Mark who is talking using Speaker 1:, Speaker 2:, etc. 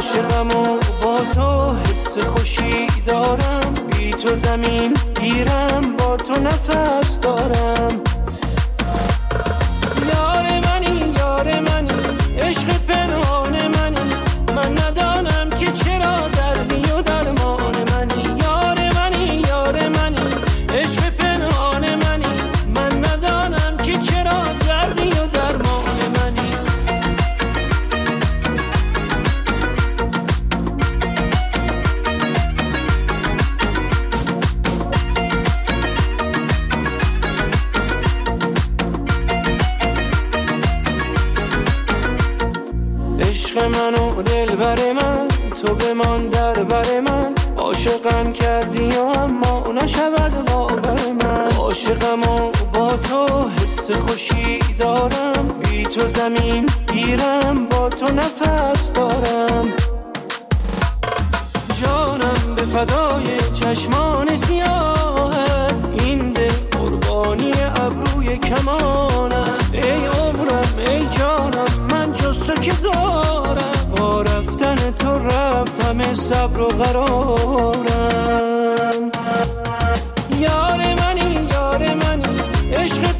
Speaker 1: عاشقم و با تو حس خوشی دارم، بی تو زمین گیرم، با تو نفس دارم. یار منی عشق پنهان منی، من ندانم که چرا دردی و درمان منی. یار منی عشق پنهان منی، من ندانم که چرا دردی و درمان منی. عشق من و دلبر من، تو بمان در بر من. عاشقم کردی و اما نشود باور من. عاشقم و با تو حس خوشی دارم، بی تو زمین گیرم، با تو نفس دارم. جانم به فدای چشمان سیاهت، این دل قربانی ابروی کمانت. ای عمرم ای جانم من جز تو که دارم، با رفتن تو رفت همه صبر و قرارم. یار منی عشق